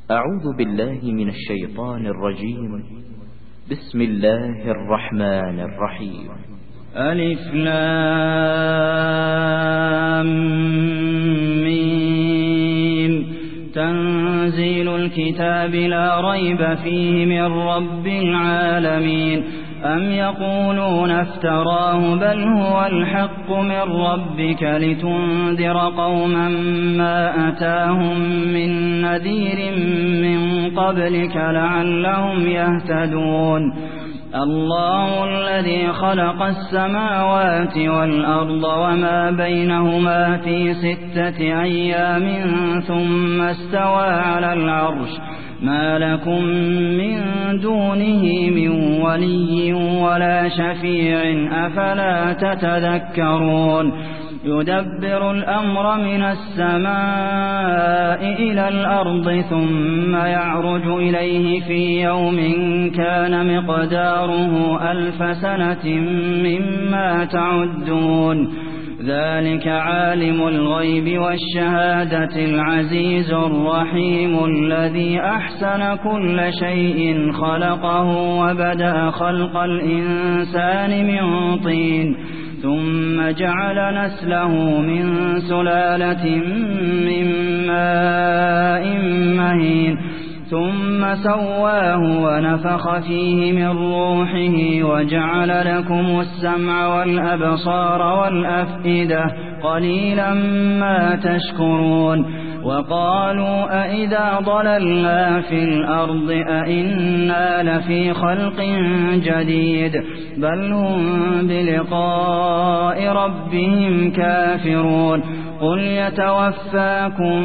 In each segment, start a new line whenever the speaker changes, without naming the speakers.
أعوذ بالله من الشيطان الرجيم. بسم الله الرحمن الرحيم.
ألف لام ميم. تنزيل الكتاب لا ريب فيه من رب العالمين. أم يقولون افتراه بل هو الحق من ربك لتنذر قوما ما أتاهم من نذير من قبلك لعلهم يهتدون. الله الذي خلق السماوات والأرض وما بينهما في 6 أيام ثم استوى على العرش. ما لكم من دونه من ولي ولا شفيع أفلا تتذكرون. يدبر الأمر من السماء إلى الأرض ثم يعرج إليه في يوم كان مقداره 1000 سنة مما تعدون. ذلك عالم الغيب والشهادة العزيز الرحيم الذي أحسن كل شيء خلقه وبدأ خلق الإنسان من طين ثم جعل نسله من سلالة من ماء مهين ثم سواه ونفخ فيه من روحه وجعل لكم السمع والأبصار والأفئدة قليلا ما تشكرون. وقالوا أئذا ضللنا في الأرض أئنا لفي خلق جديد بل هم بلقاء ربهم كافرون. قل يتوفاكم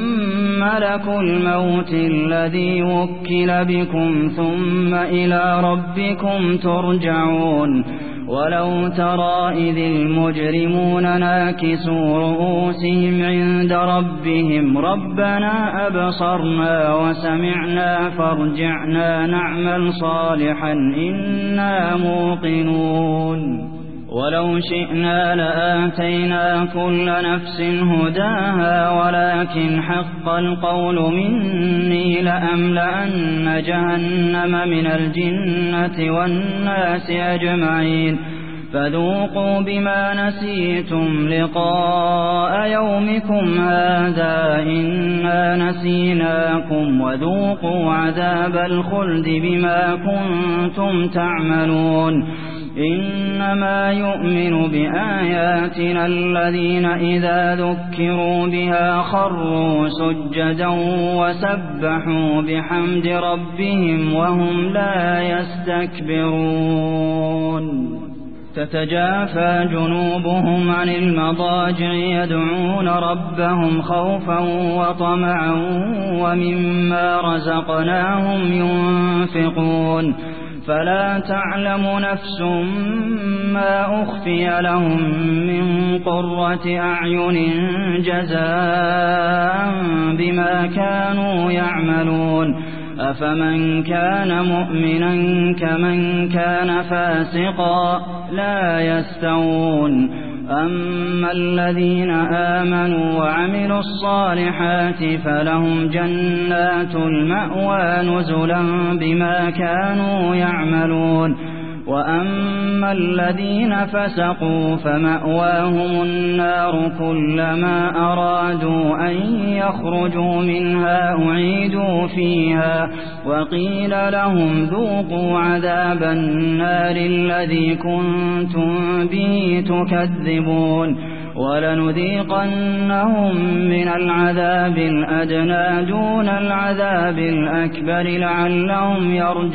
ملك الموت الذي وكل بكم ثم إلى ربكم ترجعون. ولو ترى إذ المجرمون ناكسوا رؤوسهم عند ربهم ربنا أبصرنا وسمعنا فارجعنا نعمل صالحا إنا موقنون. ولو شئنا لآتينا كل نفس هداها ولكن حق القول مني لأملأن جهنم من الجنة والناس أجمعين. فذوقوا بما نسيتم لقاء يومكم هذا إنا نسيناكم وذوقوا عذاب الخلد بما كنتم تعملون. إنما يؤمن بآياتنا الذين إذا ذكروا بها خروا سجدا وسبحوا بحمد ربهم وهم لا يستكبرون. تتجافى جنوبهم عن المضاجع يدعون ربهم خوفا وطمعا ومما رزقناهم ينفقون. فلا تعلم نفس ما أخفي لهم من قرة أعين جزاء بما كانوا يعملون. أفمن كان مؤمنا كمن كان فاسقا لا يستوون. أما الذين آمنوا وعملوا الصالحات فلهم جنات المأوى نزلا بما كانوا يعملون. وأما الذين فسقوا فمأواهم النار كلما أرادوا أن يخرجوا منها أعيدوا فيها وقيل لهم ذوقوا عذاب النار الذي كنتم به تكذبون. ولنذيقنهم من العذاب الأدنى دون العذاب الأكبر لعلهم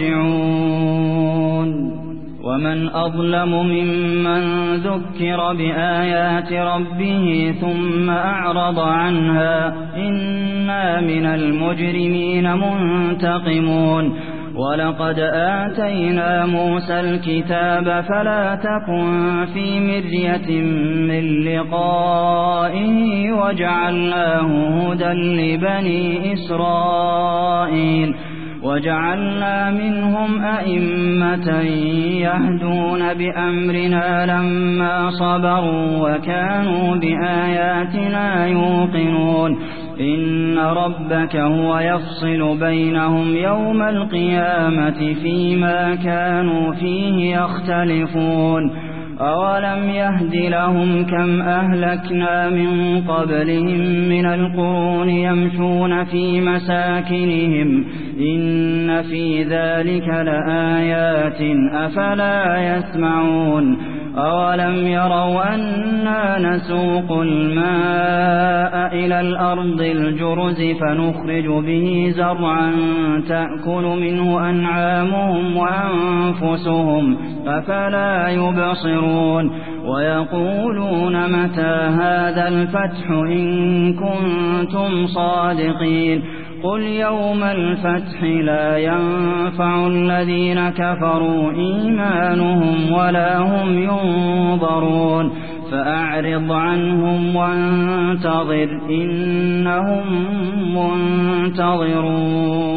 يرجعون. ومن أظلم ممن ذكر بآيات ربه ثم أعرض عنها إنا من المجرمين منتقمون. ولقد آتينا موسى الكتاب فلا تكن في مرية من لقائه وجعلناه هدى لبني إسرائيل. وجعلنا منهم أئمة يهدون بأمرنا لما صبروا وكانوا بآياتنا يوقنون. إن ربك هو يفصل بينهم يوم القيامة فيما كانوا فيه يختلفون أولم يهد لهم كم أهلكنا من قبلهم من القرون يمشون في مساكنهم إن في ذلك لآيات أفلا يسمعون أولم يروا أنا نسوق الماء إلى الأرض الجرز فنخرج به زرعا تأكل منه أنعامهم وأنفسهم أفلا يبصرون ويقولون متى هذا الفتح إن كنتم صادقين قل يوم الفتح لا ينفع الذين كفروا إيمانهم ولا هم ينظرون فأعرض عنهم وانتظر إنهم منتظرون